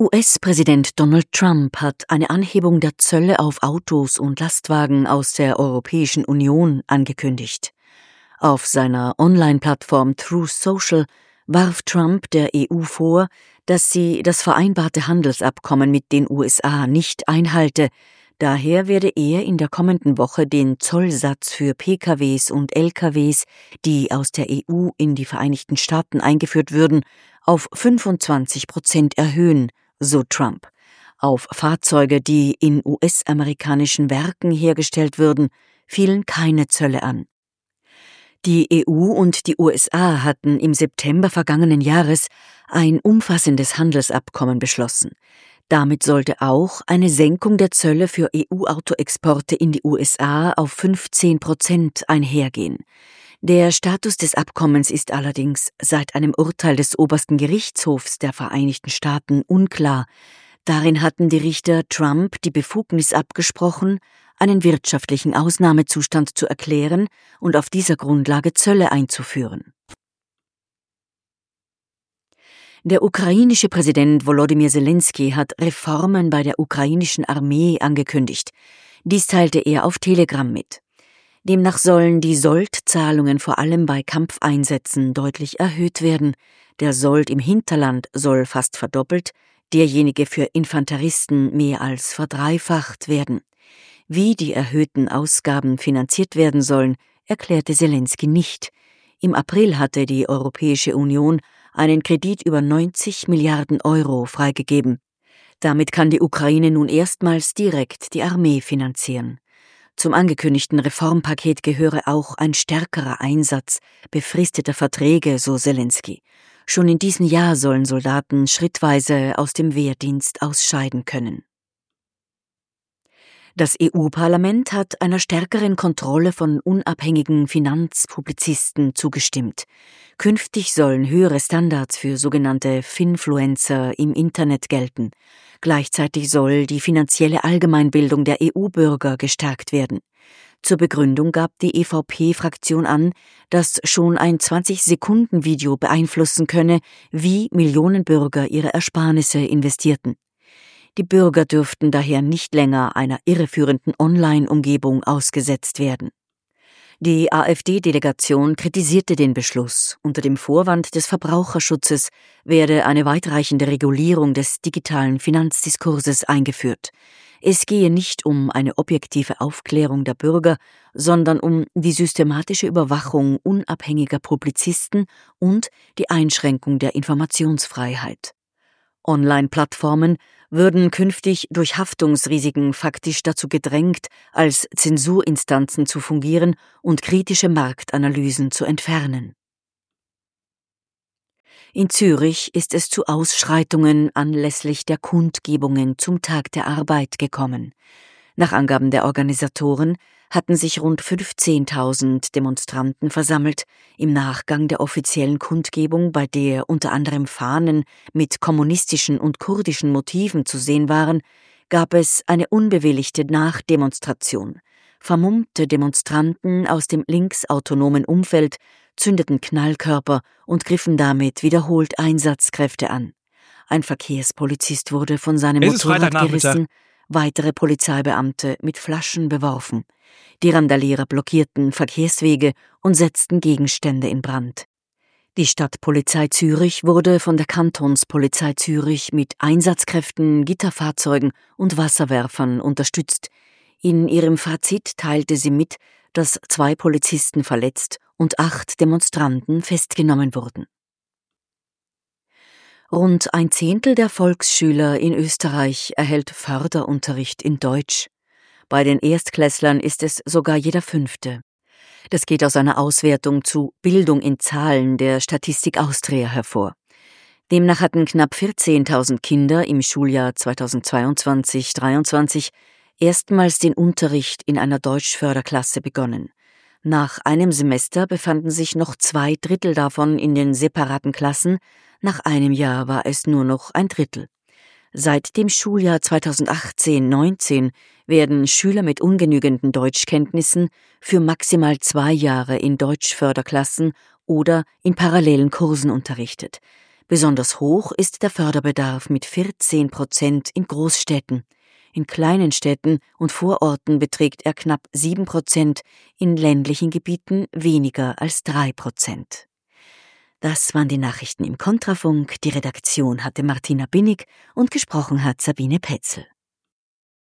US-Präsident Donald Trump hat eine Anhebung der Zölle auf Autos und Lastwagen aus der Europäischen Union angekündigt. Auf seiner Online-Plattform Truth Social warf Trump der EU vor, dass sie das vereinbarte Handelsabkommen mit den USA nicht einhalte. Daher werde er in der kommenden Woche den Zollsatz für PKWs und LKWs, die aus der EU in die Vereinigten Staaten eingeführt würden, auf 25% erhöhen, so Trump. Auf Fahrzeuge, die in US-amerikanischen Werken hergestellt würden, fielen keine Zölle an. Die EU und die USA hatten im September vergangenen Jahres ein umfassendes Handelsabkommen beschlossen. Damit sollte auch eine Senkung der Zölle für EU-Autoexporte in die USA auf 15% einhergehen. Der Status des Abkommens ist allerdings seit einem Urteil des obersten Gerichtshofs der Vereinigten Staaten unklar. Darin hatten die Richter Trump die Befugnis abgesprochen, einen wirtschaftlichen Ausnahmezustand zu erklären und auf dieser Grundlage Zölle einzuführen. Der ukrainische Präsident Volodymyr Zelensky hat Reformen bei der ukrainischen Armee angekündigt. Dies teilte er auf Telegram mit. Demnach sollen die Soldzahlungen vor allem bei Kampfeinsätzen deutlich erhöht werden. Der Sold im Hinterland soll fast verdoppelt, derjenige für Infanteristen mehr als verdreifacht werden. Wie die erhöhten Ausgaben finanziert werden sollen, erklärte Zelensky nicht. Im April hatte die Europäische Union einen Kredit über 90 Milliarden Euro freigegeben. Damit kann die Ukraine nun erstmals direkt die Armee finanzieren. Zum angekündigten Reformpaket gehöre auch ein stärkerer Einsatz befristeter Verträge, so Zelensky. Schon in diesem Jahr sollen Soldaten schrittweise aus dem Wehrdienst ausscheiden können. Das EU-Parlament hat einer stärkeren Kontrolle von unabhängigen Finanzpublizisten zugestimmt. Künftig sollen höhere Standards für sogenannte Finfluencer im Internet gelten. Gleichzeitig soll die finanzielle Allgemeinbildung der EU-Bürger gestärkt werden. Zur Begründung gab die EVP-Fraktion an, dass schon ein 20-Sekunden-Video beeinflussen könne, wie Millionen Bürger ihre Ersparnisse investierten. Die Bürger dürften daher nicht länger einer irreführenden Online-Umgebung ausgesetzt werden. Die AfD-Delegation kritisierte den Beschluss. Unter dem Vorwand des Verbraucherschutzes werde eine weitreichende Regulierung des digitalen Finanzdiskurses eingeführt. Es gehe nicht um eine objektive Aufklärung der Bürger, sondern um die systematische Überwachung unabhängiger Publizisten und die Einschränkung der Informationsfreiheit. Online-Plattformen würden künftig durch Haftungsrisiken faktisch dazu gedrängt, als Zensurinstanzen zu fungieren und kritische Marktanalysen zu entfernen. In Zürich ist es zu Ausschreitungen anlässlich der Kundgebungen zum Tag der Arbeit gekommen. Nach Angaben der Organisatoren hatten sich rund 15.000 Demonstranten versammelt im Nachgang der offiziellen Kundgebung, bei der unter anderem Fahnen mit kommunistischen und kurdischen Motiven zu sehen waren, gab es eine unbewilligte Nachdemonstration. Vermummte Demonstranten aus dem linksautonomen Umfeld zündeten Knallkörper und griffen damit wiederholt Einsatzkräfte an. Ein Verkehrspolizist wurde von seinem Motorrad gerissen, weitere Polizeibeamte mit Flaschen beworfen. Die Randalierer blockierten Verkehrswege und setzten Gegenstände in Brand. Die Stadtpolizei Zürich wurde von der Kantonspolizei Zürich mit Einsatzkräften, Gitterfahrzeugen und Wasserwerfern unterstützt. In ihrem Fazit teilte sie mit, dass 2 Polizisten verletzt und 8 Demonstranten festgenommen wurden. Rund 1/10 der Volksschüler in Österreich erhält Förderunterricht in Deutsch. Bei den Erstklässlern ist es sogar jeder 5. Das geht aus einer Auswertung zu Bildung in Zahlen der Statistik Austria hervor. Demnach hatten knapp 14.000 Kinder im Schuljahr 2022/23 erstmals den Unterricht in einer Deutschförderklasse begonnen. Nach einem Semester befanden sich noch 2/3 davon in den separaten Klassen, nach einem Jahr war es nur noch 1/3. Seit dem Schuljahr 2018/19 werden Schüler mit ungenügenden Deutschkenntnissen für maximal 2 Jahre in Deutschförderklassen oder in parallelen Kursen unterrichtet. Besonders hoch ist der Förderbedarf mit 14% in Großstädten. In kleinen Städten und Vororten beträgt er knapp 7%, in ländlichen Gebieten weniger als 3%. Das waren die Nachrichten im Kontrafunk. Die Redaktion hatte Martina Binnig und gesprochen hat Sabine Petzel.